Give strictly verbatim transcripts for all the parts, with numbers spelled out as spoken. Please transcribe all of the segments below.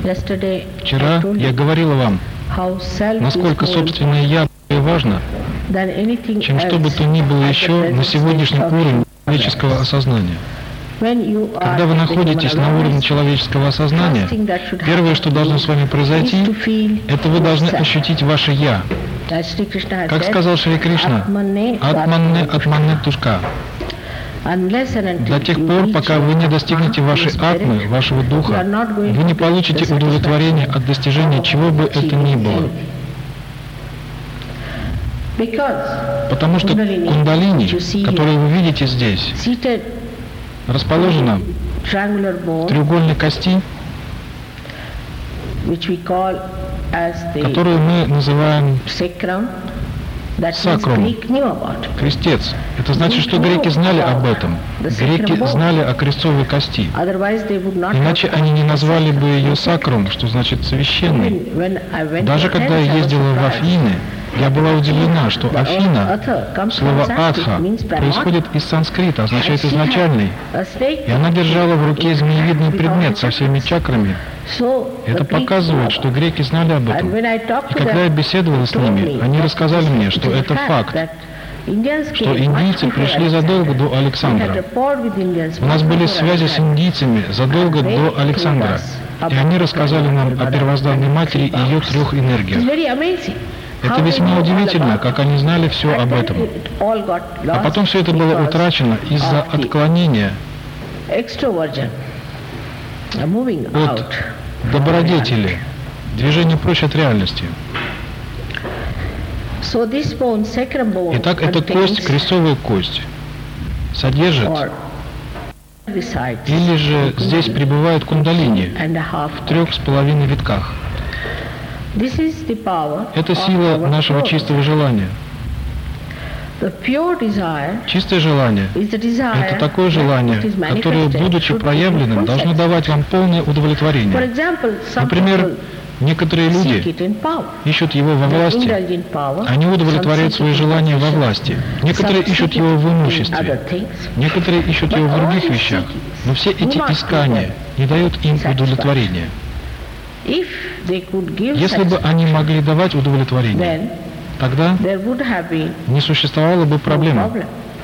Вчера я говорила вам, насколько собственное «я» важно, чем что бы то ни было еще на сегодняшнем уровне человеческого осознания. Когда вы находитесь на уровне человеческого осознания, первое, что должно с вами произойти, это вы должны ощутить ваше «я». Как сказал Шри Кришна, «Атманне атманне тушка». До тех пор, пока вы не достигнете вашей атмы, вашего духа, вы не получите удовлетворения от достижения чего бы это ни было. Потому что кундалини, которую вы видите здесь, расположена в треугольной кости, которую мы называем сакрум, крестец. Это значит, что греки знали об этом. Греки знали о крестцовой кости. Иначе они не назвали бы ее сакрум, что значит священный. Даже когда я ездила в Афины, я была удивлена, что Афина, слово «адха», происходит из санскрита, означает «изначальный». И она держала в руке змеевидный предмет со всеми чакрами. Это показывает, что греки знали об этом. И когда я беседовала с ними, они рассказали мне, что это факт, что индийцы пришли задолго до Александра. У нас были связи с индийцами задолго до Александра. И они рассказали нам о первозданной матери и ее трех энергиях. Это весьма удивительно, как они знали все об этом. А потом все это было утрачено из-за отклонения от добродетели, движения прочь от реальности. Итак, эта кость, крестцовая кость, содержит или же здесь пребывает кундалини в трех с половиной витках. Это сила нашего чистого желания. Чистое желание – это такое желание, которое, будучи проявленным, должно давать вам полное удовлетворение. Например, некоторые люди ищут его во власти, они удовлетворяют свои желания во власти. Некоторые ищут его в имуществе, некоторые ищут его в других вещах, но все эти искания не дают им удовлетворения. Если бы они могли давать удовлетворение, тогда не существовало бы проблемы.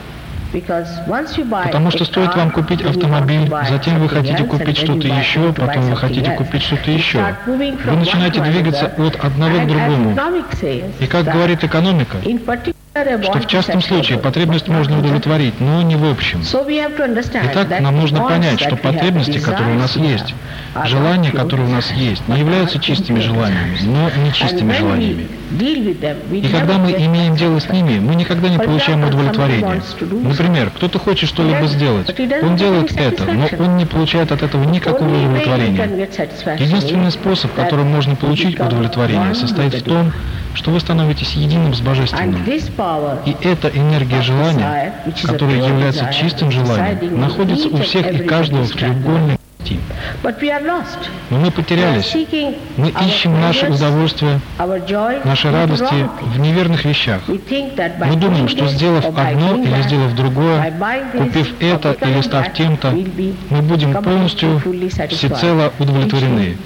Потому что стоит вам купить автомобиль, затем вы хотите купить что-то еще, потом вы хотите купить что-то еще. Вы начинаете двигаться от одного к другому. И как говорит экономика, что в частном случае потребность можно удовлетворить, но не в общем. Итак, нам нужно понять, что потребности, которые у нас есть, желания, которые у нас есть, не являются чистыми желаниями, но нечистыми желаниями. И когда мы имеем дело с ними, мы никогда не получаем удовлетворения. Например, кто-то хочет что-либо сделать, он делает это, но он не получает от этого никакого удовлетворения. Единственный способ, которым можно получить удовлетворение, состоит в том, что вы становитесь единым с Божественным. И эта энергия желания, которая является чистым желанием, находится у всех и каждого в треугольной кости. Но мы потерялись. Мы ищем наше удовольствие, наши радости в неверных вещах. Мы думаем, что сделав одно или сделав другое, купив это или став тем-то, мы будем полностью всецело удовлетворены.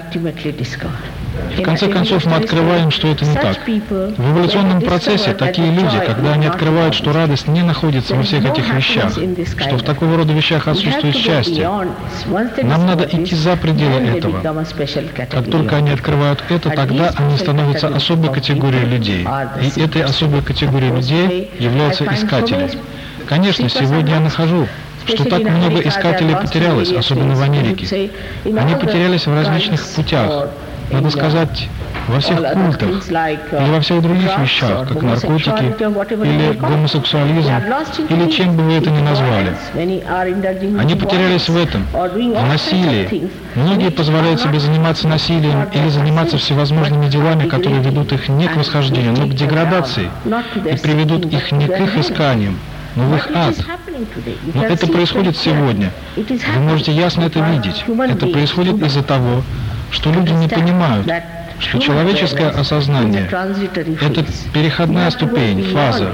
В конце концов, мы открываем, что это не так. В эволюционном процессе такие люди, когда они открывают, что радость не находится во всех этих вещах, что в такого рода вещах отсутствует счастье, нам надо идти за пределы этого. Как только они открывают это, тогда они становятся особой категорией людей. И этой особой категорией людей являются искатели. Конечно, сегодня я нахожу, что так много искателей потерялось, особенно в Америке. Они потерялись в различных путях. Надо сказать, во всех культах или во всех других вещах, как наркотики, или гомосексуализм, или чем бы вы это ни назвали. Они потерялись в этом, в насилии. Многие позволяют себе заниматься насилием или заниматься всевозможными делами, которые ведут их не к восхождению, но к деградации, и приведут их не к их исканиям, но в их ад. Но это происходит сегодня. Вы можете ясно это видеть. Это происходит из-за того, что люди не понимают, что человеческое осознание – это переходная ступень, фаза.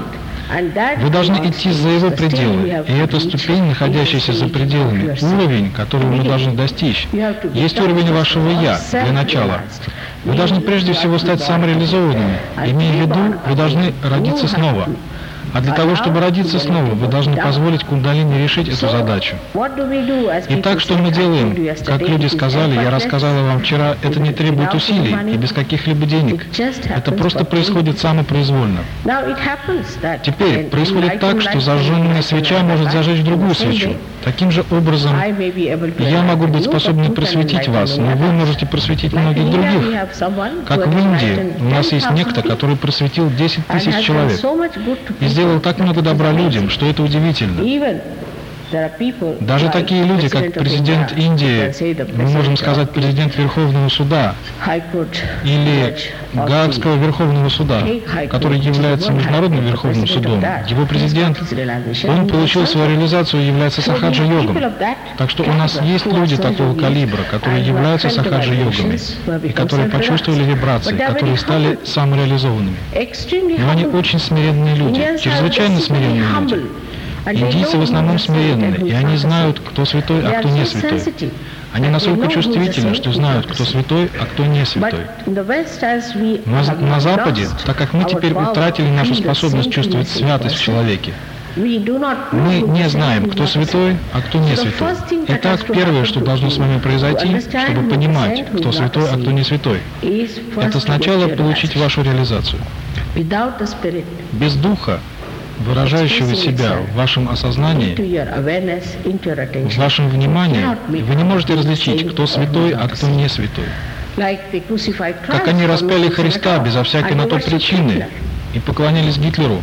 Вы должны идти за его пределы, и эта ступень, находящаяся за пределами, уровень, который мы должны достичь, есть уровень вашего «я» для начала. Вы должны прежде всего стать самореализованными, имея в виду, вы должны родиться снова. А для того, чтобы родиться снова, вы должны позволить кундалини решить эту задачу. Итак, что мы делаем? Как люди сказали, я рассказала вам вчера, это не требует усилий и без каких-либо денег. Это просто происходит самопроизвольно. Теперь происходит так, что зажженная свеча может зажечь другую свечу. Таким же образом, я могу быть способен просветить вас, но вы можете просветить многих других. Как в Индии, у нас есть некто, который просветил десять тысяч человек и сделал так много добра людям, что это удивительно. Даже такие люди, как президент Индии, мы можем сказать президент Верховного суда или Гаагского Верховного суда, который является Международным Верховным судом, его президент, он получил свою реализацию и является сахаджа-йогом. Так что у нас есть люди такого калибра, которые являются сахаджа-йогами, и которые почувствовали вибрации, которые стали самореализованными. Но они очень смиренные люди, чрезвычайно смиренные люди. Индийцы в основном смиренны, и они знают, кто святой, а кто не святой. Они настолько чувствительны, что знают, кто святой, а кто не святой. Но на Западе, так как мы теперь утратили нашу способность чувствовать святость в человеке, мы не знаем, кто святой, а кто не святой. Итак, первое, что должно с вами произойти, чтобы понимать, кто святой, а кто не святой, это сначала получить вашу реализацию. Без духа, выражающего себя в вашем осознании, в вашем внимании, вы не можете различить, кто святой, а кто не святой. Как они распяли Христа безо всякой на то причины и поклонялись Гитлеру.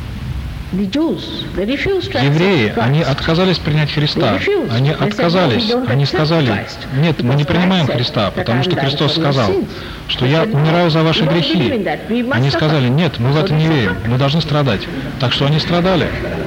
Евреи, они отказались принять Христа, они отказались, они сказали, нет, мы не принимаем Христа, потому что Христос сказал, что я умираю за ваши грехи. Они сказали, нет, мы в это не верим, мы должны страдать. Так что они страдали.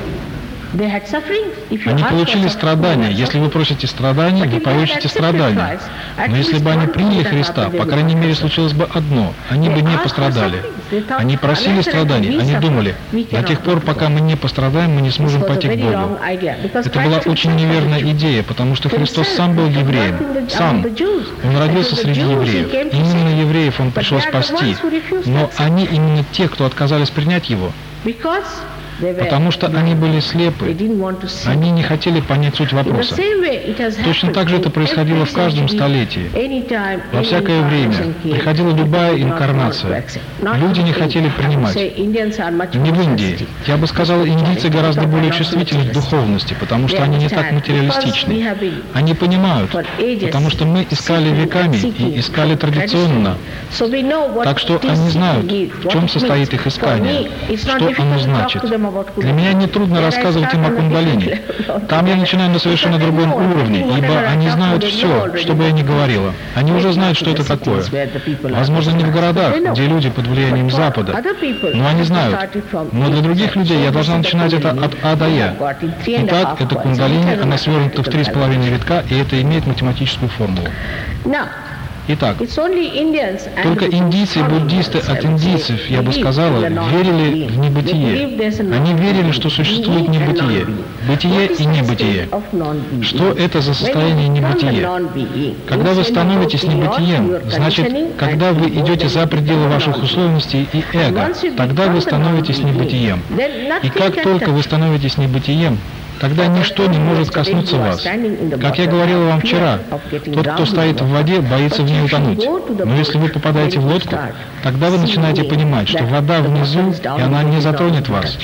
Они получили страдания. Если вы просите страданий, вы получите страдания. Но если бы они приняли Христа, по крайней мере, случилось бы одно. Они бы не пострадали. Они просили страданий. Они думали, до тех пор, пока мы не пострадаем, мы не сможем пойти к Богу. Это была очень неверная идея, потому что Христос сам был евреем. Сам. Он родился среди евреев. Именно евреев Он пришел спасти. Но они именно те, кто отказались принять Его. Потому что они были слепы, они не хотели понять суть вопроса. Точно так же это происходило в каждом столетии. Во всякое время приходила любая инкарнация. Люди не хотели принимать. Не в Индии. Я бы сказал, индийцы гораздо более чувствительны к духовности, потому что они не так материалистичны. Они понимают, потому что мы искали веками и искали традиционно. Так что они знают, в чем состоит их искание, что оно значит. Для меня нетрудно рассказывать им о кундалини. Там я начинаю на совершенно другом уровне, ибо они знают все, что бы я ни говорила. Они уже знают, что это такое. Возможно, не в городах, где люди под влиянием Запада, но они знают. Но для других людей я должна начинать это от А до Я. Итак, это кундалини, она свернута в три с половиной витка, и это имеет математическую формулу. Итак, только индийцы и буддисты от индийцев, я бы сказала, верили в небытие. Они верили, что существует небытие, бытие и небытие. Что это за состояние небытия? Когда вы становитесь небытием, значит, когда вы идете за пределы ваших условностей и эго, тогда вы становитесь небытием. И как только вы становитесь небытием, тогда ничто не может коснуться вас. Как я говорила вам вчера, тот, кто стоит в воде, боится в ней утонуть. Но если вы попадаете в лодку, тогда вы начинаете понимать, что вода внизу, и она не затронет вас.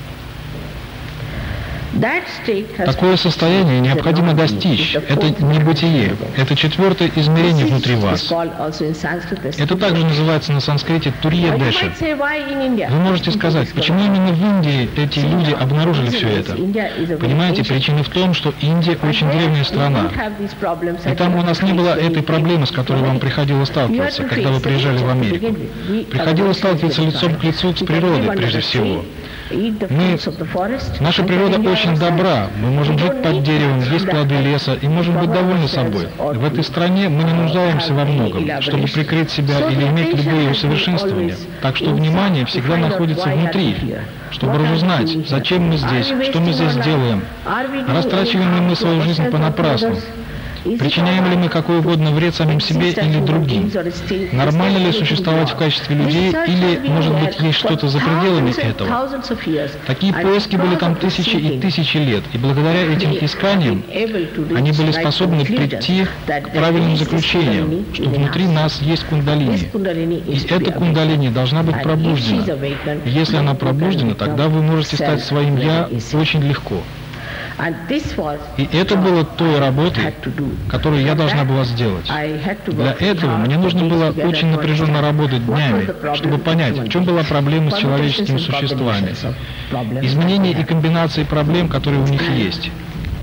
Такое состояние необходимо достичь. Это небытие. Это четвертое измерение внутри вас. Это также называется на санскрите турья-деша. Вы можете сказать, почему именно в Индии эти люди обнаружили все это? Понимаете, причина в том, что Индия очень древняя страна. И там у нас не было этой проблемы, с которой вам приходилось сталкиваться, когда вы приезжали в Америку. Приходилось сталкиваться лицом к лицу с природой, прежде всего. Мы, наша природа очень добра. Мы можем жить под деревом, есть плоды леса и можем быть довольны собой. В этой стране мы не нуждаемся во многом, чтобы прикрыть себя или иметь любые усовершенствования. Так что внимание всегда находится внутри, чтобы разузнать, зачем мы здесь, что мы здесь делаем, растрачиваем ли мы свою жизнь понапрасну, причиняем ли мы какой угодно вред самим себе или другим, нормально ли существовать в качестве людей или, может быть, есть что-то за пределами этого. Такие поиски были там тысячи и тысячи лет, и благодаря этим исканиям они были способны прийти к правильным заключениям, что внутри нас есть кундалини, и эта кундалини должна быть пробуждена. И если она пробуждена, тогда вы можете стать своим «я» очень легко. И это было той работой, которую я должна была сделать. Для этого мне нужно было очень напряженно работать днями, чтобы понять, в чем была проблема с человеческими существами, изменения и комбинации проблем, которые у них есть.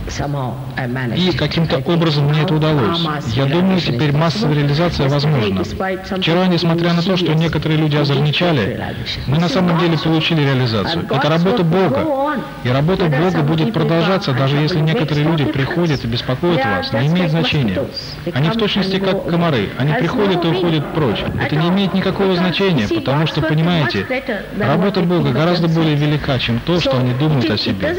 И каким-то образом мне это удалось. Я думаю, теперь массовая реализация возможна. Вчера, несмотря на то, что некоторые люди озорничали, мы на самом деле получили реализацию. Это работа Бога. И работа Бога будет продолжаться, даже если некоторые люди приходят и беспокоят вас. Не имеет значения. Они в точности как комары. Они приходят и уходят прочь. Это не имеет никакого значения, потому что, понимаете, работа Бога гораздо более велика, чем то, что они думают о себе.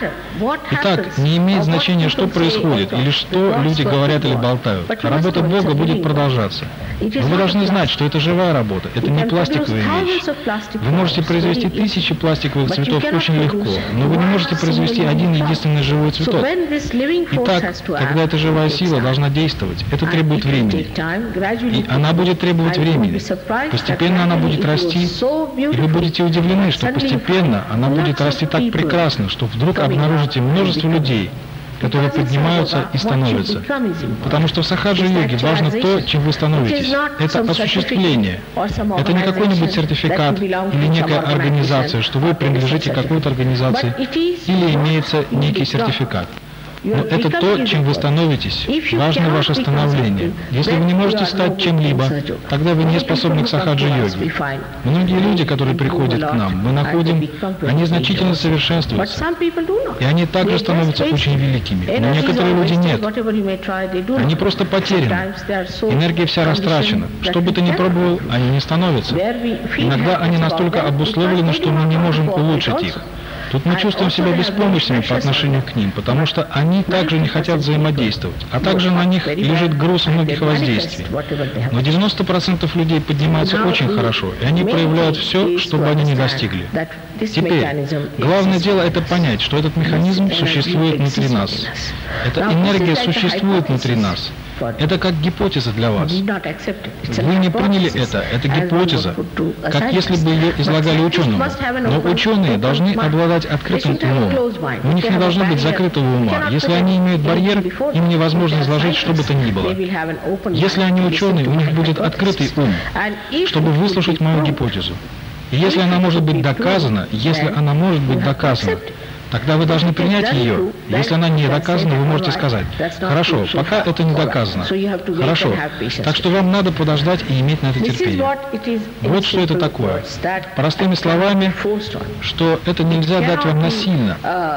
Итак, не имеет значения, что происходит, или что люди говорят или болтают. Работа Бога будет продолжаться. Но вы должны знать, что это живая работа, это не пластиковая вещь. Вы можете произвести тысячи пластиковых цветов очень легко, но вы не можете произвести один единственный живой цветок. Итак, когда эта живая сила должна действовать, это требует времени. И она будет требовать времени. Постепенно она будет расти, и вы будете удивлены, что постепенно она будет расти так прекрасно, что вдруг обнаружите множество людей, которые поднимаются и становятся. Потому что в сахаджа-йоге важно то, чем вы становитесь. Это осуществление. Это не какой-нибудь сертификат или некая организация, что вы принадлежите какой-то организации, или имеется некий сертификат. Но это то, чем вы становитесь. Важно ваше становление. Если вы не можете стать чем-либо, тогда вы не способны к сахаджа-йоге. Многие люди, которые приходят к нам, мы находим, они значительно совершенствуются. И они также становятся очень великими. Но некоторые люди нет. Они просто потеряны. Энергия вся растрачена. Что бы ты ни пробовал, они не становятся. Иногда они настолько обусловлены, что мы не можем улучшить их. Тут мы чувствуем себя беспомощными по отношению к ним, потому что они также не хотят взаимодействовать, а также на них лежит груз многих воздействий. Но девяносто процентов людей поднимаются очень хорошо, и они проявляют все, что бы они ни достигли. Теперь, главное дело это понять, что этот механизм существует внутри нас. Эта энергия существует внутри нас. Это как гипотеза для вас. Вы не приняли это, это гипотеза, как если бы ее излагали ученому. Но ученые должны обладать открытым умом. У них не должно быть закрытого ума. Если они имеют барьер, им невозможно изложить что бы то ни было. Если они ученые, у них будет открытый ум, чтобы выслушать мою гипотезу. И если она может быть доказана, если она может быть доказана, тогда вы должны принять ее. Если она не доказана, вы можете сказать: хорошо, пока это не доказано. Хорошо. Так что вам надо подождать и иметь на это терпение. Вот что это такое. Простыми словами, что это нельзя дать вам насильно.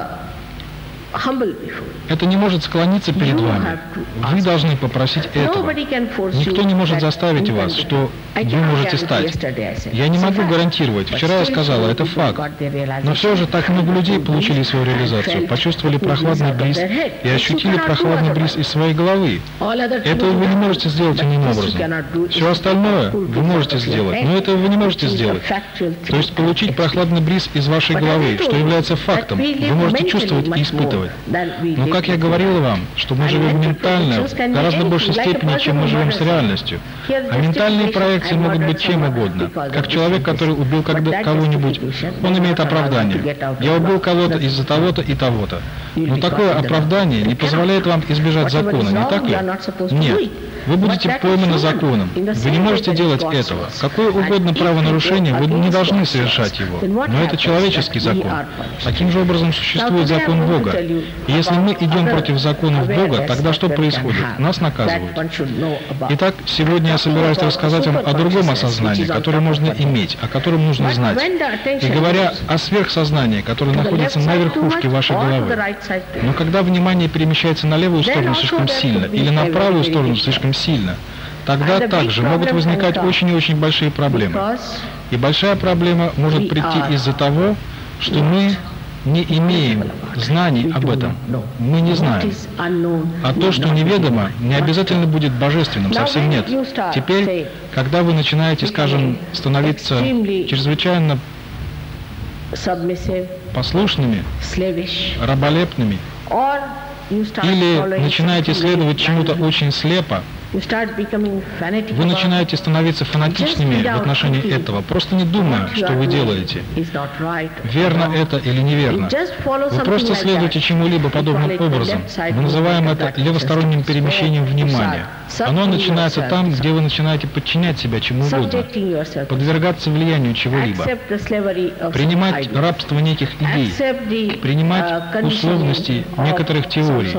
Это не может склониться перед вами. Вы должны попросить этого. Никто не может заставить вас, что вы можете стать. Я не могу гарантировать. Вчера я сказала, это факт. Но все же так много людей получили свою реализацию, почувствовали прохладный бриз и ощутили прохладный бриз из своей головы. Этого вы не можете сделать иным образом. Все остальное вы можете сделать, но этого вы не можете сделать. То есть получить прохладный бриз из вашей головы, что является фактом, вы можете чувствовать и испытывать. Но, как я говорила вам, что мы живем ментально в гораздо большей степени, чем мы живем с реальностью. А ментальные проекции могут быть чем угодно. Как человек, который убил кого-нибудь, он имеет оправдание. Я убил кого-то из-за того-то и того-то. Но такое оправдание не позволяет вам избежать закона, не так ли? Нет. Вы будете пойманы законом. Вы не можете делать этого. Какое угодно правонарушение, вы не должны совершать его. Но это человеческий закон. Таким же образом существует закон Бога. И если мы идем против законов Бога, тогда что происходит? Нас наказывают. Итак, сегодня я собираюсь рассказать вам о другом осознании, которое можно иметь, о котором нужно знать. И говоря о сверхсознании, которое находится на верхушке вашей головы. Но когда внимание перемещается на левую сторону слишком сильно или на правую сторону слишком сильно, тогда также могут возникать очень и очень большие проблемы. И большая проблема может прийти из-за того, что мы не имеем знаний об этом. Мы не знаем. А то, что неведомо, не обязательно будет божественным, совсем нет. Теперь, когда вы начинаете, скажем, становиться чрезвычайно послушными, раболепными, или начинаете следовать чему-то очень слепо, вы начинаете становиться фанатичными в отношении этого, просто не думая, что вы делаете. Верно это или неверно. Вы просто следуете чему-либо подобным образом. Мы называем это левосторонним перемещением внимания. Оно начинается там, где вы начинаете подчинять себя чему угодно, подвергаться влиянию чего-либо, принимать рабство неких идей, принимать условности некоторых теорий.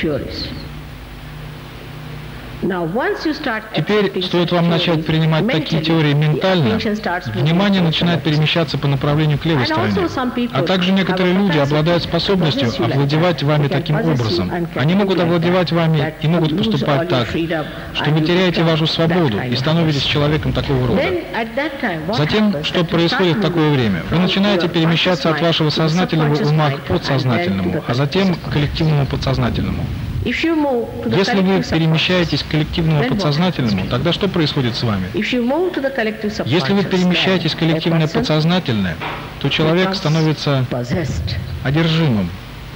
Теперь стоит вам начать принимать такие теории ментально, внимание начинает перемещаться по направлению к левой стороне. А также некоторые люди обладают способностью овладевать вами таким образом. Они могут овладевать вами и могут поступать так, что вы теряете вашу свободу и становитесь человеком такого рода. Затем, что происходит в такое время? Вы начинаете перемещаться от вашего сознательного ума к подсознательному, а затем к коллективному подсознательному. Если вы перемещаетесь к коллективному подсознательному, тогда что происходит с вами? Если вы перемещаетесь в коллективное подсознательное, то человек становится одержимым.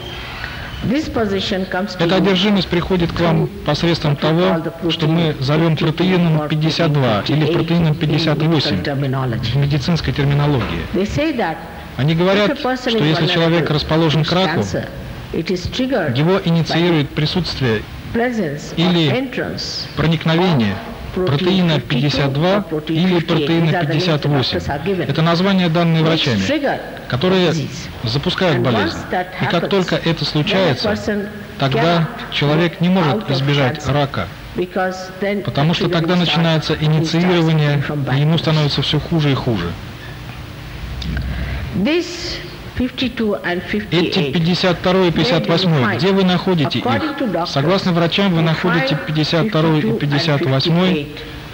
Эта одержимость приходит к вам посредством того, что мы зовем протеином пятьдесят два или протеином пятьдесят восемь в медицинской терминологии. Они говорят, что если человек расположен к раку, его инициирует присутствие или проникновение протеина пятьдесят два или протеина пятьдесят восемь. Это названия, данные врачами, которые запускают болезнь. И как только это случается, тогда человек не может избежать рака, потому что тогда начинается инициирование, и ему становится все хуже и хуже. Эти пятьдесят второй и пятьдесят восьмой, где вы находите их? Согласно врачам, вы находите пятьдесят второй и пятьдесят восьмой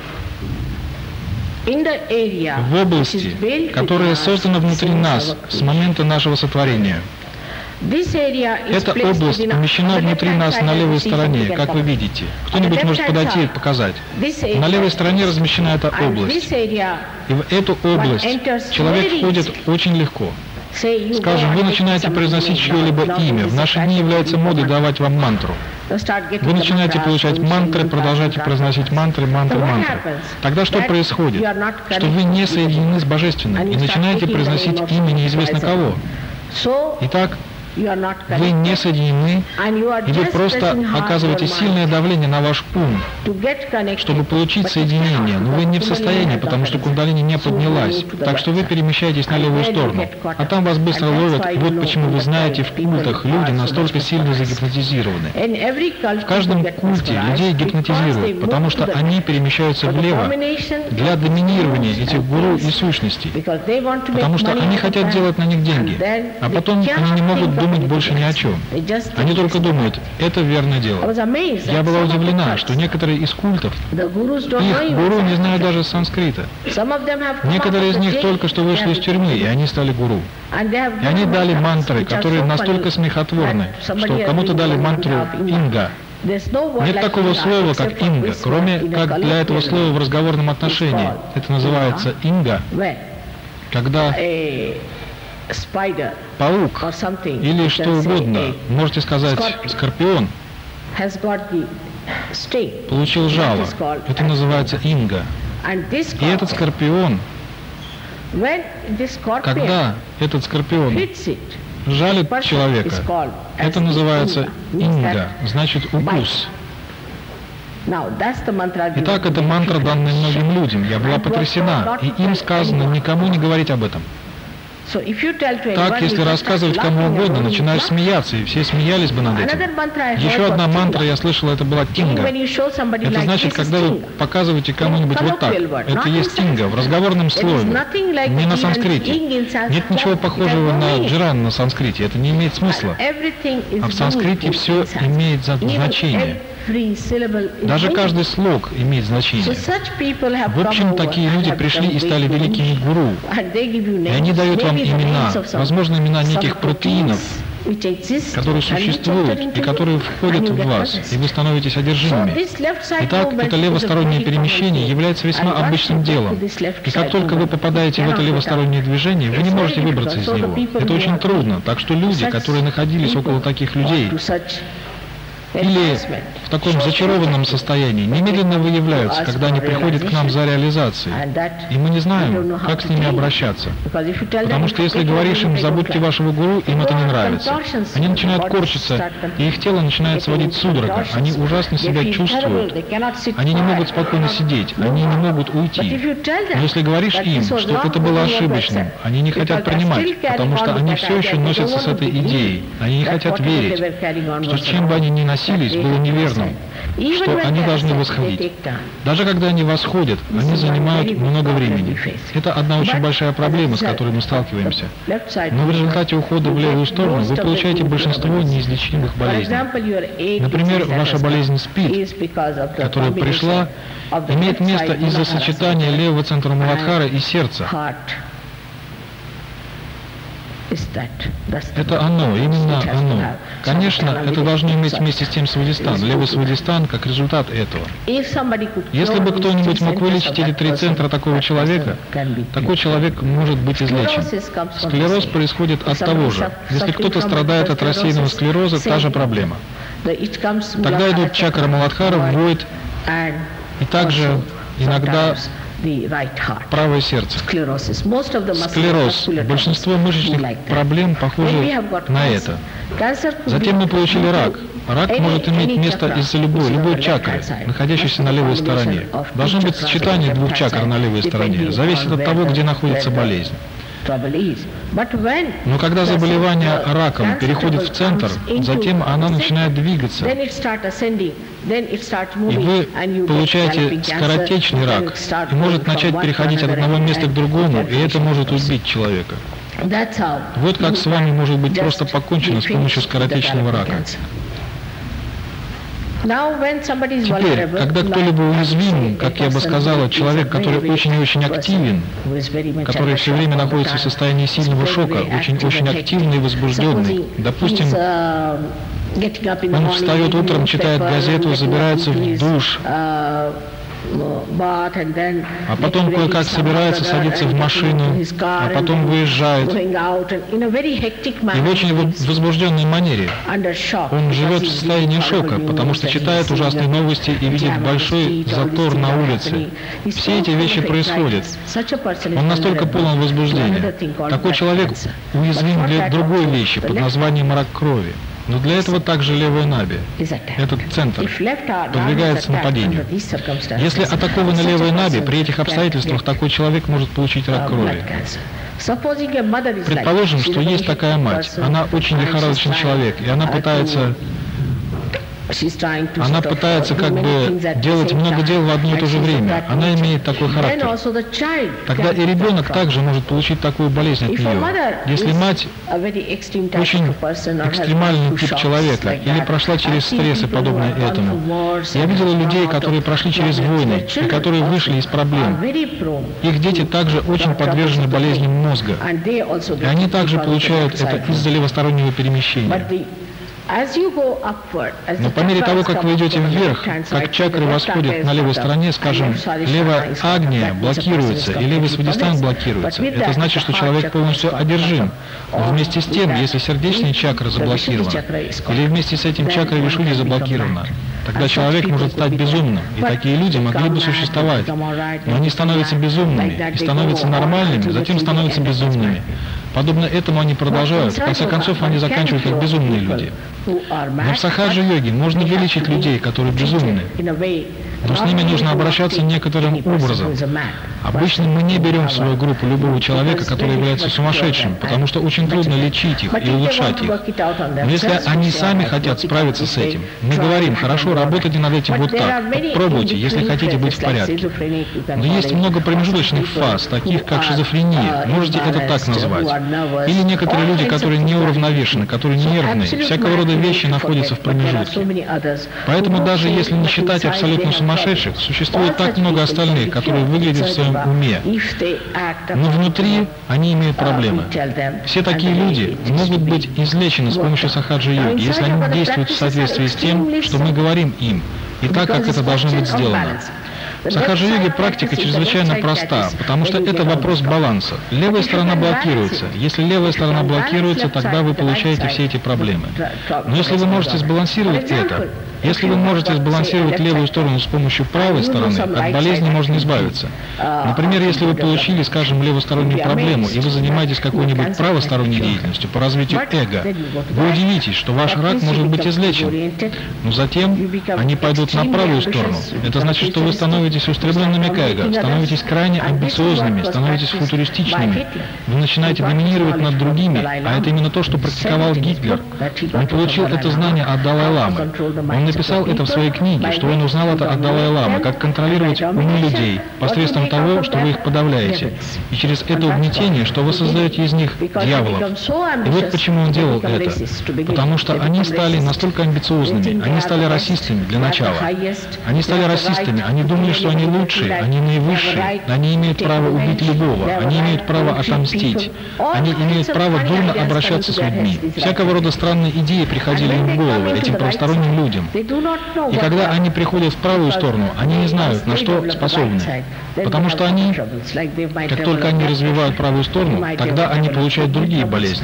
в области, которая создана внутри нас с момента нашего сотворения. Эта область помещена внутри нас на левой стороне, как вы видите. Кто-нибудь может подойти и показать. На левой стороне размещена эта область. И в эту область человек входит очень легко. Скажем, вы начинаете произносить чье-либо имя. В наши дни является модой давать вам мантру. Вы начинаете получать мантры, продолжаете произносить мантры, мантры, мантры. Тогда что происходит? Что вы не соединены с Божественным и начинаете произносить имя неизвестно кого. Итак, вы не соединены, и вы просто оказываете сильное давление на ваш ум, чтобы получить соединение, но вы не в состоянии, потому что кундалини не поднялась, так что вы перемещаетесь на левую сторону, а там вас быстро ловят, и вот почему вы знаете, в культах люди настолько сильно загипнотизированы. В каждом культе людей гипнотизируют, потому что они перемещаются влево для доминирования этих гуру и сущностей, потому что они хотят делать на них деньги, а потом они не могут думать больше ни о чем. Они только думают, это верное дело. Я была удивлена, что некоторые из культов, их гуру не знают даже санскрита. Некоторые из них только что вышли из тюрьмы, и они стали гуру. И они дали мантры, которые настолько смехотворны, что кому-то дали мантру «инга». Нет такого слова, как «инга», кроме как для этого слова в разговорном отношении. Это называется «инга», когда паук или что угодно, можете сказать скорпион, получил жало. Это называется инга. И этот скорпион, когда этот скорпион жалит человека, это называется инга, значит укус. Итак, это мантра, данная многим людям. Я была потрясена, и им сказано никому не говорить об этом. Так, если рассказывать кому угодно, начинаешь смеяться, и все смеялись бы над этим. Еще одна мантра я слышала, это была тинга. Это значит, когда вы показываете кому-нибудь вот так. Это есть тинга, в разговорном слове, не на санскрите. Нет ничего похожего на джиран на санскрите, это не имеет смысла. А в санскрите все имеет значение. Даже каждый слог имеет значение. В общем, такие люди пришли и стали великими гуру. И они дают вам имена, возможно, имена неких протеинов, которые существуют и которые входят в вас, и вы становитесь одержимыми. Итак, это левостороннее перемещение является весьма обычным делом. И как только вы попадаете в это левостороннее движение, вы не можете выбраться из него. Это очень трудно, так что люди, которые находились около таких людей, или в таком зачарованном состоянии, немедленно выявляются, когда они приходят к нам за реализацией. И мы не знаем, как с ними обращаться. Потому что если говоришь им «забудьте вашего гуру», им это не нравится. Они начинают корчиться, и их тело начинает сводить судорога. Они ужасно себя чувствуют. Они не могут спокойно сидеть, они не могут уйти. Но если говоришь им, что это было ошибочным, они не хотят принимать, потому что они все еще носятся с этой идеей. Они не хотят верить, что с чем бы они ни носились, было неверным, что они должны восходить. Даже когда они восходят, они занимают много времени. Это одна очень большая проблема, с которой мы сталкиваемся. Но в результате ухода в левую сторону вы получаете большинство неизлечимых болезней. Например, ваша болезнь СПИД, которая пришла, имеет место из-за сочетания левого центра Муладхара и сердца. Это оно, именно оно. Конечно, это должно иметь вместе с тем свадистан, левый свадистан, как результат этого. Если бы кто-нибудь мог вылечить эти три центра такого человека, такой человек может быть излечен. Склероз происходит от того же. Если кто-то страдает от рассеянного склероза, та же проблема. Тогда идут чакры Муладхара, вводит, и также иногда правое сердце. Склероз. Большинство мышечных проблем похожи на это. Затем мы получили рак. Рак может иметь место из-за любой, любой чакры, находящейся на левой стороне. Должно быть сочетание двух чакр на левой стороне. Зависит от того, где находится болезнь. Но когда заболевание раком переходит в центр, затем она начинает двигаться, и вы получаете скоротечный рак, и может начать переходить от одного места к другому, и это может убить человека. Вот как с вами может быть просто покончено с помощью скоротечного рака. Теперь, когда кто-либо уязвим, как я бы сказала, человек, который очень и очень активен, который все время находится в состоянии сильного шока, очень-очень активный и возбужденный, допустим, он встает утром, читает газету, забирается в душ, а потом кое-как собирается, садится в машину, а потом выезжает. И в очень возбужденной манере он живет в состоянии шока, потому что читает ужасные новости и видит большой затор на улице. Все эти вещи происходят. Он настолько полон возбуждения. Такой человек уязвим для другой вещи под названием рак крови. Но для этого также левая наби, этот центр, подвигается нападению. Если атакована левая наби, при этих обстоятельствах такой человек может получить рак крови. Предположим, что есть такая мать, она очень лихорадочный человек, и она пытается... Она пытается как бы делать много дел в одно и то же время. Она имеет такой характер. Тогда и ребенок также может получить такую болезнь от нее. Если мать очень экстремальный тип человека или прошла через стрессы, подобные этому. Я видела людей, которые прошли через войны и которые вышли из проблем. Их дети также очень подвержены болезням мозга. И они также получают это из-за левостороннего перемещения. Но по мере того, как вы идете вверх, как чакры восходят на левой стороне, скажем, левая агния блокируется и левый свадистан блокируется, это значит, что человек полностью одержим. Но вместе с тем, если сердечная чакра заблокирована, или вместе с этим чакра вишуди заблокирована, тогда человек может стать безумным. И такие люди могли бы существовать, но они становятся безумными, и становятся нормальными, затем становятся безумными. Подобно этому они продолжают, в конце концов они заканчивают как безумные люди. Но в сахаджа-йоге можно вылечить людей, которые безумны. Но с ними нужно обращаться некоторым образом. Обычно мы не берем в свою группу любого человека, который является сумасшедшим, потому что очень трудно лечить их и улучшать их. Но если они сами хотят справиться с этим, мы говорим: хорошо, работайте над этим вот так, попробуйте, если хотите быть в порядке. Но есть много промежуточных фаз, таких как шизофрения, можете это так назвать. Или некоторые люди, которые неуравновешены, которые нервные, всякого рода вещи находятся в промежутке. Поэтому даже если не считать абсолютно сумасшедших, существует так много остальных, которые выглядят в своем уме. Но внутри они имеют проблемы. Все такие люди могут быть излечены с помощью сахаджа-йоги, если они действуют в соответствии с тем, что мы говорим им, и так, как это должно быть сделано. В сахаджа-йоге практика чрезвычайно проста, потому что это вопрос баланса. Левая сторона блокируется. Если левая сторона блокируется, тогда вы получаете все эти проблемы. Но если вы можете сбалансировать это, если вы можете сбалансировать левую сторону с помощью правой стороны, от болезни можно избавиться. Например, если вы получили, скажем, левостороннюю проблему, и вы занимаетесь какой-нибудь правосторонней деятельностью по развитию эго, вы удивитесь, что ваш рак может быть излечен. Но затем они пойдут на правую сторону. Это значит, что вы становитесь устремленными к эго, становитесь крайне амбициозными, становитесь футуристичными. Вы начинаете доминировать над другими, а это именно то, что практиковал Гитлер. Он получил это знание от Далай-ламы. Он написал это в своей книге, что он узнал это от Далай-ламы, как контролировать умы людей посредством того, что вы их подавляете. И через это угнетение, что вы создаете из них дьяволов. И вот почему он делал это. Потому что они стали настолько амбициозными, они стали расистами для начала. Они стали расистами, они думали, что они лучшие, они наивысшие, они имеют право убить любого, они имеют право отомстить, они имеют право дурно обращаться с людьми. Всякого рода странные идеи приходили им в голову, этим правосторонним людям. И когда они приходят в правую сторону, они не знают, на что способны. Потому что они, как только они развивают правую сторону, тогда они получают другие болезни.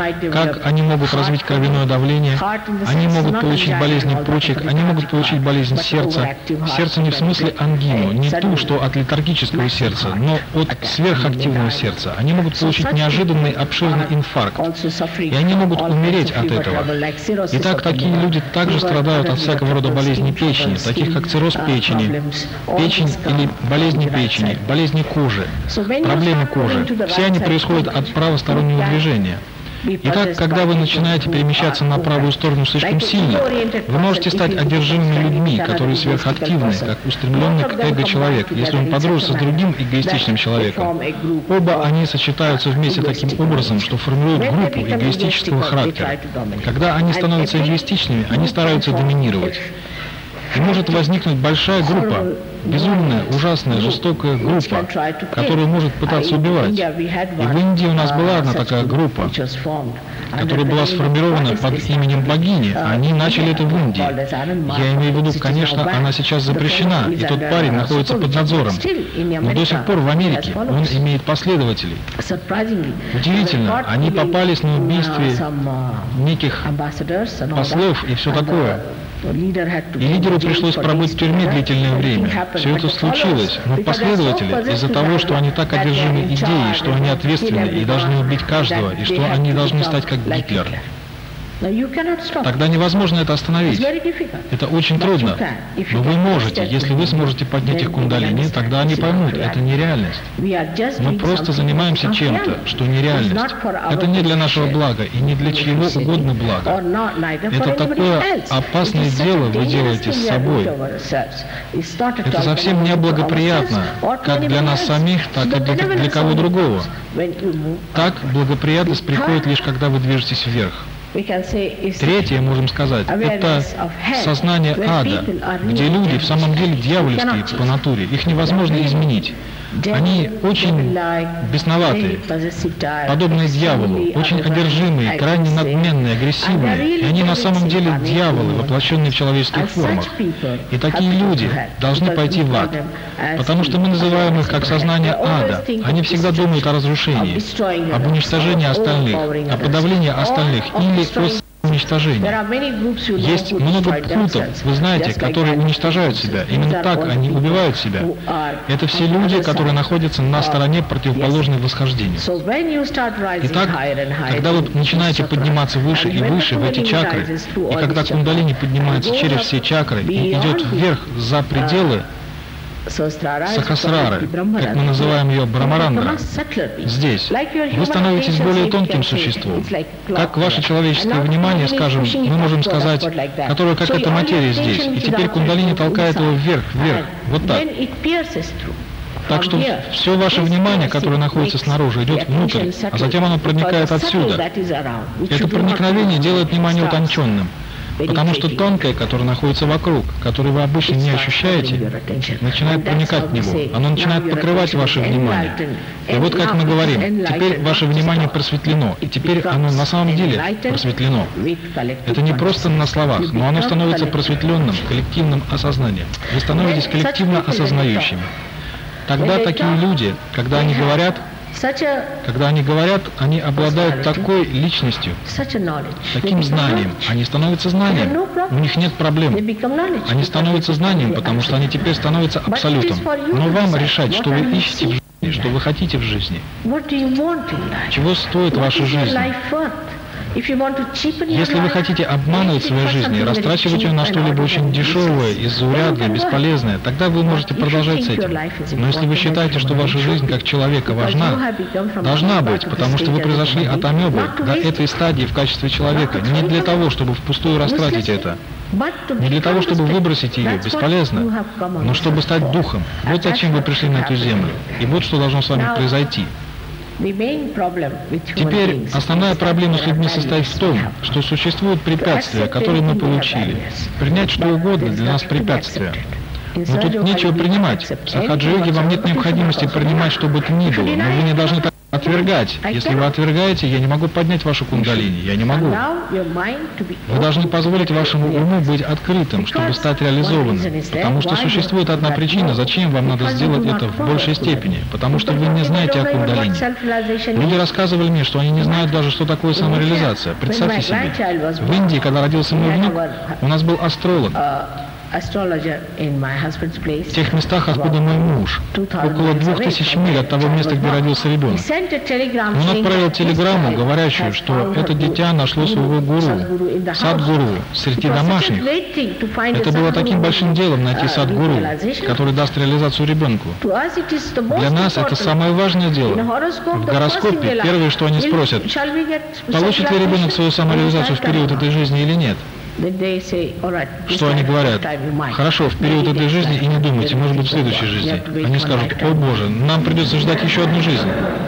Как они могут развить кровяное давление, они могут получить болезни почек, они могут получить болезнь сердца. Сердце не в смысле ангину, не ту, что от летаргического сердца, но от сверхактивного сердца. Они могут получить неожиданный обширный инфаркт. И они могут умереть от этого. Итак, такие люди также страдают от всякого рода болезней печени, таких как цирроз печени, печень или болезни печени, болезни кожи, проблемы кожи. Все они происходят от правостороннего движения. Итак, когда вы начинаете перемещаться на правую сторону слишком сильно, вы можете стать одержимыми людьми, которые сверхактивны, как устремленный к эго человек, если он подружится с другим эгоистичным человеком. Оба они сочетаются вместе таким образом, что формируют группу эгоистического характера. Когда они становятся эгоистичными, они стараются доминировать. И может возникнуть большая группа, безумная, ужасная, жестокая группа, которая может пытаться убивать. И в Индии у нас была одна такая группа, которая была сформирована под именем богини. Они начали это в Индии. Я имею в виду, конечно, она сейчас запрещена, и тот парень находится под надзором. Но до сих пор в Америке он имеет последователей. Удивительно, они попались на убийстве неких послов и все такое. И лидеру пришлось пробыть в тюрьме длительное время. Все это случилось, но последователи, из-за того, что они так одержимы идеей, что они ответственны и должны убить каждого, и что они должны стать как Гитлер, тогда невозможно это остановить. Это очень трудно. Но вы можете, если вы сможете поднять их кундалини, тогда они поймут, это не реальность. Мы просто занимаемся чем-то, что не реальность. Это не для нашего блага и не для чьего угодно блага. Это такое опасное дело вы делаете с собой. Это совсем не благоприятно, как для нас самих, так и для, для кого другого. Так благоприятность приходит лишь когда вы движетесь вверх. Третье, можем сказать, это сознание ада, где люди в самом деле дьявольские по натуре, их невозможно изменить. Они очень бесноватые, подобные дьяволу, очень одержимые, крайне надменные, агрессивные. И они на самом деле дьяволы, воплощенные в человеческих формах. И такие люди должны пойти в ад, потому что мы называем их как сознание ада. Они всегда думают о разрушении, об уничтожении остальных, о подавлении остальных или о самоуничтожения. Есть много культов, вы знаете, которые уничтожают себя. Именно так они убивают себя. Это все люди, которые находятся на стороне противоположной восхождению. Итак, когда вы начинаете подниматься выше и выше в эти чакры, и когда кундалини поднимается через все чакры и идет вверх за пределы Сахасрары, как мы называем ее Брамарандра, здесь вы становитесь более тонким существом. Как ваше человеческое внимание, скажем, мы можем сказать, которое как эта материя здесь, и теперь кундалини толкает его вверх, вверх, вот так. Так что все ваше внимание, которое находится снаружи, идет внутрь, а затем оно проникает отсюда. Это проникновение делает внимание утонченным. Потому что тонкое, которое находится вокруг, которое вы обычно не ощущаете, начинает проникать в него. Оно начинает покрывать ваше внимание. И вот как мы говорим, теперь ваше внимание просветлено, и теперь оно на самом деле просветлено. Это не просто на словах, но оно становится просветленным, коллективным осознанием. Вы становитесь коллективно осознающими. Тогда такие люди, когда они говорят, Когда они говорят, они обладают такой личностью, таким знанием. Они становятся знанием. У них нет проблем. Они становятся знанием, потому что они теперь становятся абсолютом. Но вам решать, что вы ищете в жизни, что вы хотите в жизни. Чего стоит ваша жизнь? Если вы хотите обманывать свою жизнь и растрачивать ее на что-либо очень дешевое, изурядное, бесполезное, тогда вы можете продолжать с этим. Но если вы считаете, что ваша жизнь как человека важна, должна быть, потому что вы произошли от амебы до этой стадии в качестве человека, не для того, чтобы впустую растратить это, не для того, чтобы выбросить ее, бесполезно, но чтобы стать духом. Вот зачем вы пришли на эту землю. И вот что должно с вами произойти. Теперь основная проблема с людьми состоит в том, что существуют препятствия, которые мы получили. Принять что угодно для нас препятствия. Но тут нечего принимать. В сахаджа-йоге вам нет необходимости принимать, что бы то ни было, но вы не должны так отвергать. Если вы отвергаете, я не могу поднять вашу кундалини, я не могу. Вы должны позволить вашему уму быть открытым, чтобы стать реализованным, потому что существует одна причина, зачем вам надо сделать это в большей степени, потому что вы не знаете о кундалини. Люди рассказывали мне, что они не знают даже, что такое самореализация. Представьте себе, в Индии, когда родился мой внук, у нас был астролог. В тех местах, откуда мой муж, около двух тысяч миль от того места, где родился ребенок. Он отправил телеграмму, говорящую, что это дитя нашло своего гуру, садгуру, среди домашних. Это было таким большим делом найти садгуру, который даст реализацию ребенку. Для нас это самое важное дело. В гороскопе первое, что они спросят, получит ли ребенок свою самореализацию в период этой жизни или нет. Что они говорят? Хорошо, в период этой жизни и не думайте, может быть, в следующей жизни. Они скажут: о Боже, нам придется ждать еще одну жизнь.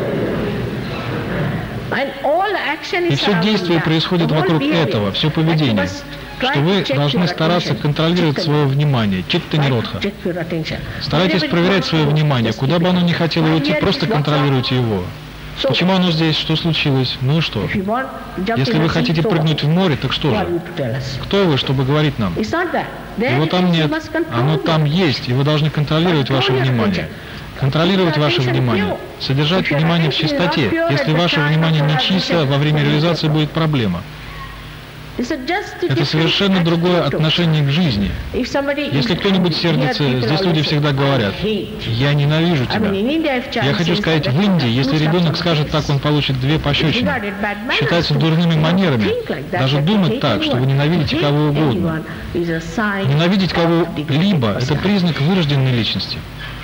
И все действие происходит вокруг этого, все поведение, что вы должны стараться контролировать свое внимание, читта-ниродха. Старайтесь проверять свое внимание, куда бы оно ни хотело уйти, просто контролируйте его. Почему оно здесь? Что случилось? Ну и что? Если вы хотите прыгнуть в море, так что же? Кто вы, чтобы говорить нам? Его там нет. Оно там есть, и вы должны контролировать ваше внимание. Контролировать ваше внимание. Содержать внимание в чистоте. Если ваше внимание не чисто, во время реализации будет проблема. Это совершенно другое отношение к жизни. Если кто-нибудь сердится, здесь люди всегда говорят: «Я ненавижу тебя». Я хочу сказать, в Индии, если ребенок скажет так, он получит две пощечины. Считается дурными манерами. Даже думать так, что вы ненавидите кого угодно. Ненавидеть кого-либо – это признак вырожденной личности.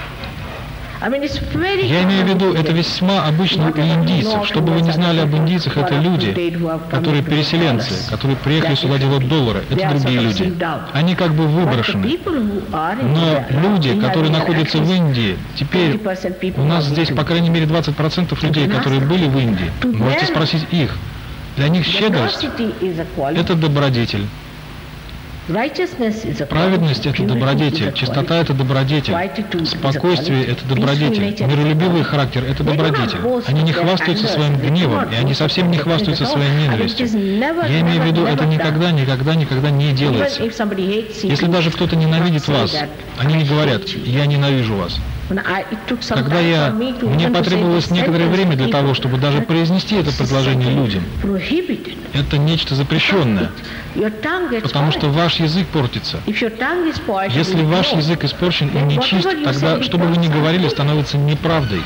Я имею в виду, это весьма обычно у индийцев. Что бы вы ни знали об индийцах, это люди, которые переселенцы, которые приехали сюда делать доллары. Это другие люди. Они как бы выброшены. Но люди, которые находятся в Индии, теперь у нас здесь, по крайней мере, двадцать процентов людей, которые были в Индии. Можете спросить их. Для них щедрость – это добродетель. Праведность – это добродетель, чистота – это добродетель, спокойствие – это добродетель, миролюбивый характер – это добродетель. Они не хвастаются своим гневом, и они совсем не хвастаются своей ненавистью. Я имею в виду, это никогда, никогда, никогда не делается. Если даже кто-то ненавидит вас, они не говорят: «Я ненавижу вас». Когда я, мне потребовалось некоторое время для того, чтобы даже произнести это предложение людям. Это нечто запрещенное, потому что ваш язык портится. Если ваш язык испорчен и нечист, тогда, что бы вы ни говорили, становится неправдой.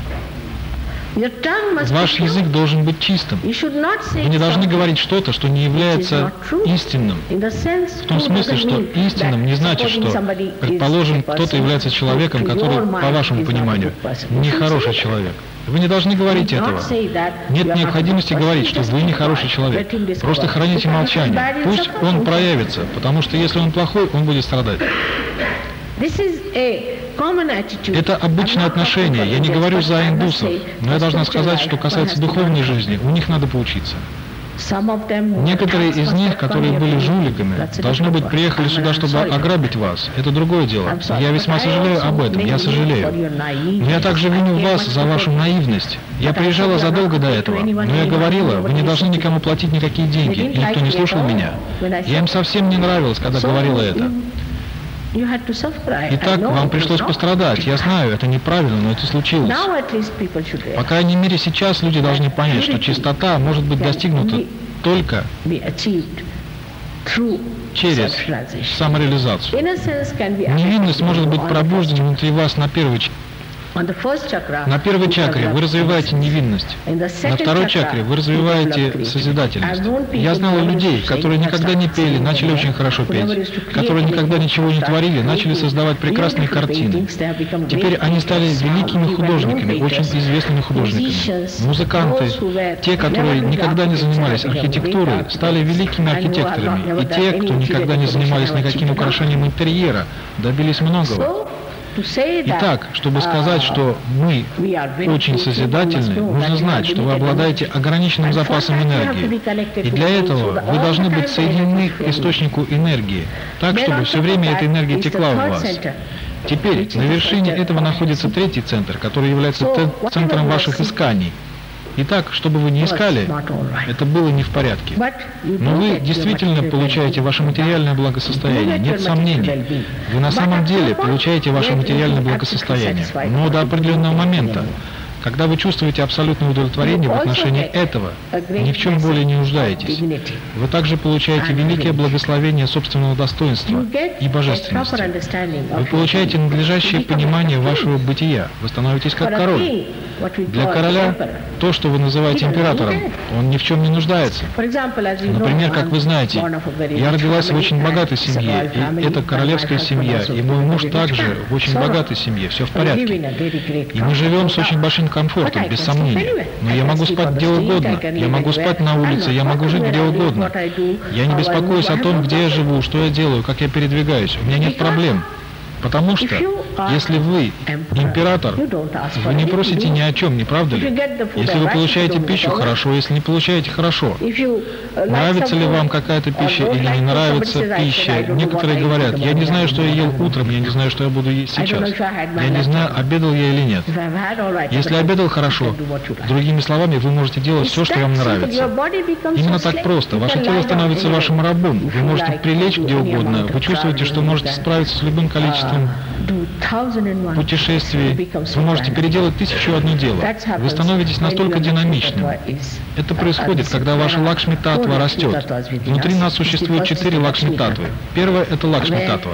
Ваш язык должен быть чистым. Вы не должны говорить что-то, что не является истинным. В том смысле, что истинным не значит, что, предположим, кто-то является человеком, который, по вашему пониманию, нехороший человек. Вы не должны говорить этого. Нет необходимости говорить, что вы нехороший человек. Просто храните молчание. Пусть он проявится, потому что если он плохой, он будет страдать. Это обычное отношение. Я не говорю за индусов, но я должна сказать, что касается духовной жизни, у них надо поучиться. Некоторые из них, которые были жуликами, должно быть, приехали сюда, чтобы ограбить вас. Это другое дело. Я весьма сожалею об этом, я сожалею. Но я также виню вас за вашу наивность. Я приезжала задолго до этого, но я говорила, вы не должны никому платить никакие деньги, и никто не слушал меня. Я им совсем не нравилась, когда говорила это. Итак, вам пришлось пострадать. Я знаю, это неправильно, но это случилось. По крайней мере, сейчас люди должны понять, что чистота может быть достигнута только через самореализацию. Невинность может быть пробуждена внутри вас на первой чакре. На первой чакре вы развиваете невинность, на второй чакре вы развиваете созидательность. Я знала людей, которые никогда не пели, начали очень хорошо петь, которые никогда ничего не творили, начали создавать прекрасные картины. Теперь они стали великими художниками, очень известными художниками. Музыканты, те, которые никогда не занимались архитектурой, стали великими архитекторами. И те, кто никогда не занимались никаким украшением интерьера, добились многого. Итак, чтобы сказать, что мы очень созидательны, нужно знать, что вы обладаете ограниченным запасом энергии. И для этого вы должны быть соединены к источнику энергии, так, чтобы все время эта энергия текла в вас. Теперь на вершине этого находится третий центр, который является центром ваших исканий. Итак, что бы вы ни искали, это было не в порядке. Но вы действительно получаете ваше материальное благосостояние, нет сомнений. Вы на самом деле получаете ваше материальное благосостояние, но до определенного момента. Когда вы чувствуете абсолютное удовлетворение в отношении этого, ни в чем более не нуждаетесь. Вы также получаете великое благословение собственного достоинства и божественности. Вы получаете надлежащее понимание вашего бытия. Вы становитесь как король. Для короля то, что вы называете императором, он ни в чем не нуждается. Например, как вы знаете, я родилась в очень богатой семье, и это королевская семья, и мой муж также в очень богатой семье, все в порядке. И мы живем с очень большим комфортом, без сомнения. Но я могу спать где угодно, я могу спать на улице, я могу жить где угодно. Я не беспокоюсь о том, где я живу, что я делаю, как я передвигаюсь. У меня нет проблем. Потому что, если вы император, вы не просите ни о чем, не правда ли? Если вы получаете пищу, хорошо, если не получаете, хорошо. Нравится ли вам какая-то пища или не нравится пища? Некоторые говорят, я не знаю, что я ел утром, я не знаю, что я буду есть сейчас. Я не знаю, обедал я или нет. Если обедал, хорошо. Другими словами, вы можете делать все, что вам нравится. Именно так просто. Ваше тело становится вашим рабом. Вы можете прилечь где угодно. Вы чувствуете, что можете справиться с любым количеством путешествий, вы можете переделать тысячу одно дело. Вы становитесь настолько динамичным. Это происходит, когда ваша Лакшми-татва растет. Внутри нас существует четыре Лакшми-татвы. Первое — это Лакшми-татва.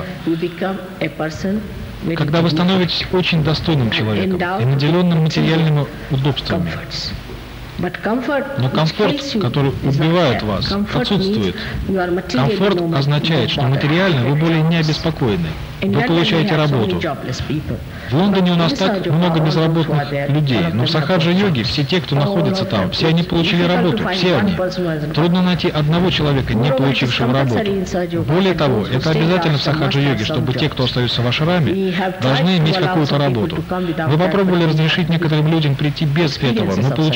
Когда вы становитесь очень достойным человеком и наделенным материальными удобствами. Но комфорт, который убивает вас, отсутствует. Комфорт означает, что материально вы более не обеспокоены. Вы получаете работу. В Лондоне у нас так много безработных людей, но в Сахаджа-йоге все те, кто находится там, все они получили работу, все они. Трудно найти одного человека, не получившего работу. Более того, это обязательно в Сахаджа-йоге, чтобы те, кто остаются в ашраме, должны иметь какую-то работу. Вы попробовали разрешить некоторым людям прийти без этого, но получили очень плохие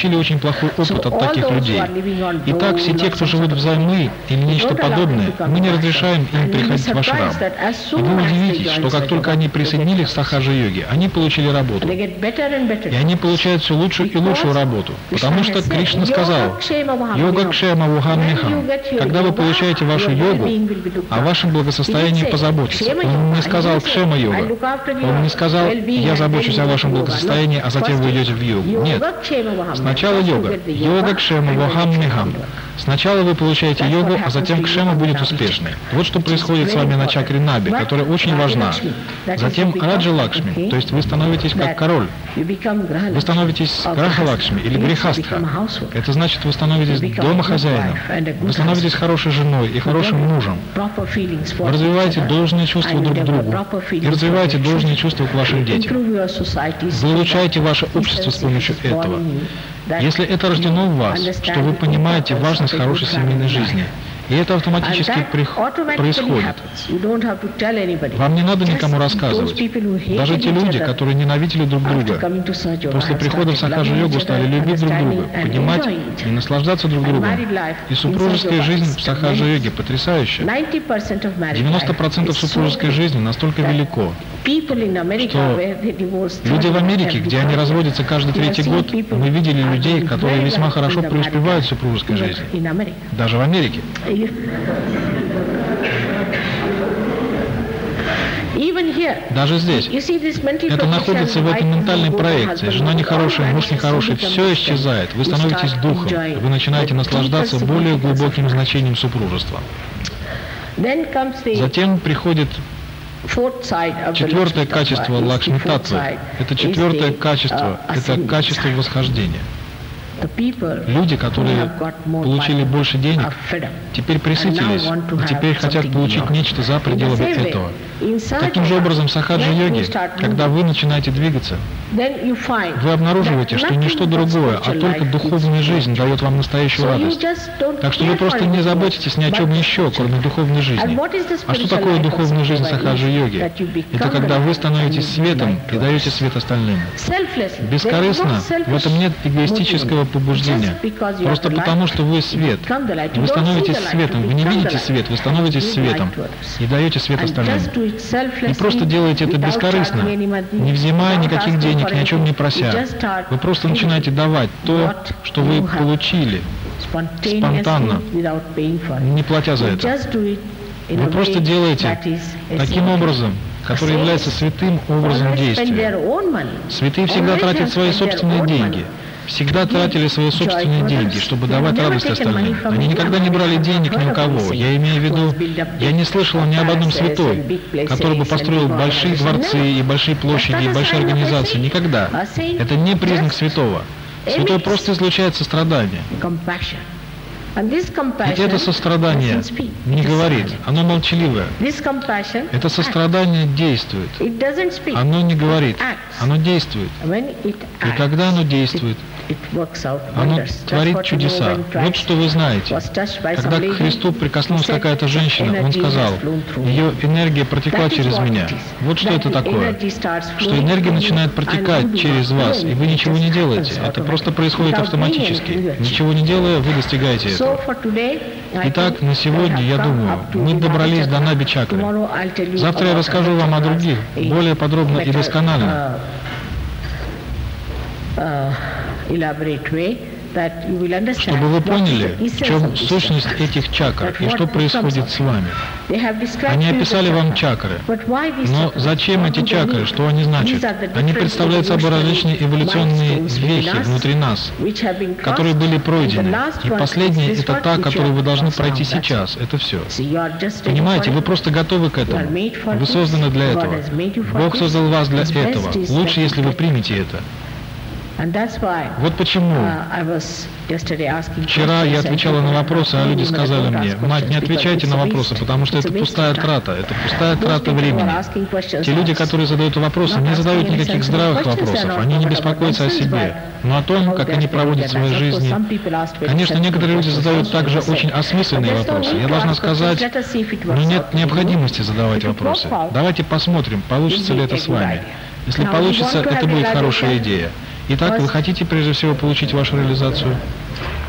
плохой опыт от таких людей. Итак, все те, кто живут взаймы или нечто подобное, мы не разрешаем им приходить в ашрам. И вы удивитесь, что как только они присоединились к сахаджа-йоге, они получили работу. И они получают все лучшую и лучшую работу. Потому что Кришна сказал: «Йога кшема вухам михам». Когда вы получаете вашу йогу, о вашем благосостоянии позаботиться. Он не сказал «кшема йога». Он не сказал «я забочусь о вашем благосостоянии, а затем вы идете в йогу». Нет. Сначала йога. Йога кшема вухам михам. Сначала вы получаете йогу, а затем кшема будет успешной. Вот что происходит с вами на чакре Наби, которая очень важна. Затем Раджа Лакшми, то есть вы становитесь как король. Вы становитесь Граха Лакшми или Грихастха. Это значит, вы становитесь домохозяином. Вы становитесь хорошей женой и хорошим мужем. Вы развиваете должные чувства друг к другу и развиваете должные чувства к вашим детям. Вы улучшаете ваше общество с помощью этого. Если это рождено в вас, что вы понимаете важность хорошей семейной жизни, и это автоматически происходит. Вам не надо никому рассказывать. Даже те люди, которые ненавидели друг друга, после прихода в сахаджа-йогу стали любить друг друга, понимать и наслаждаться друг другом. И супружеская жизнь в сахаджа-йоге потрясающая. девяносто процентов супружеской жизни настолько велико, что люди в Америке, где они разводятся каждый третий год, мы видели людей, которые весьма хорошо преуспевают в супружеской жизни. Даже в Америке. Даже здесь. Это находится в этой ментальной проекции. Жена нехорошая, муж нехороший, все исчезает. Вы становитесь духом. Вы начинаете наслаждаться более глубоким значением супружества. Затем приходит четвертое качество Лакшми-татвы. Это четвертое качество, это качество восхождения. Люди, которые получили больше денег, теперь присытились и теперь хотят получить нечто за пределами этого. Таким же образом, в сахаджа-йоге, когда вы начинаете двигаться, вы обнаруживаете, что ничто другое, а только духовная жизнь дает вам настоящую радость. Так что вы просто не заботитесь ни о чем еще, кроме духовной жизни. А что такое духовная жизнь сахаджа-йоги? Это когда вы становитесь светом и даете свет остальным. Бескорыстно, в этом нет эгоистического побуждения. Просто потому, что вы свет. Вы становитесь светом. Вы не видите свет, вы становитесь светом и даете свет остальным. И просто делаете это бескорыстно, не взимая никаких денег, ни о чем не прося. Вы просто начинаете давать то, что вы получили, спонтанно, не платя за это. Вы просто делаете таким образом, который является святым образом действия. Святые всегда тратят свои собственные деньги. Всегда тратили свои собственные деньги, чтобы давать радость остальным. Они никогда не брали денег ни у кого. Я имею в виду, я не слышал ни об одном святой, который бы построил большие дворцы и большие площади и большие организации. Никогда. Это не признак святого. Святой просто излучает сострадание. И это сострадание не говорит, оно молчаливое. Это сострадание действует. Оно не говорит, оно действует. И когда оно действует, оно творит чудеса. Вот что вы знаете. Когда к Христу прикоснулась какая-то женщина, Он сказал, ее энергия протекла через меня. Вот что это такое. Что энергия начинает протекать через вас, и вы ничего не делаете. Это просто происходит автоматически. Ничего не делая, вы достигаете этого. Итак, на сегодня, я думаю, мы добрались до Наби чакры. Завтра я расскажу вам о других, более подробно и досконально. Чтобы вы поняли, в чем сущность этих чакр и что происходит с вами. Они описали вам чакры, но зачем эти чакры, что они значат? Они представляют собой различные эволюционные вехи внутри нас, которые были пройдены. И последняя — это та, которую вы должны пройти сейчас. Это все. Понимаете, вы просто готовы к этому. Вы созданы для этого. Бог создал вас для этого. Лучше, если вы примете это. Вот почему вчера я отвечала на вопросы, а люди сказали мне: «Мать, не отвечайте на вопросы, потому что это пустая трата, это пустая трата времени». Те люди, которые задают вопросы, не задают никаких здравых вопросов, они не беспокоятся о себе, но о том, как они проводят свои жизни. Конечно, некоторые люди задают также очень осмысленные вопросы. Я должна сказать, но нет необходимости задавать вопросы. Давайте посмотрим, получится ли это с вами. Если получится, это будет хорошая идея. Итак, вы хотите прежде всего получить вашу реализацию?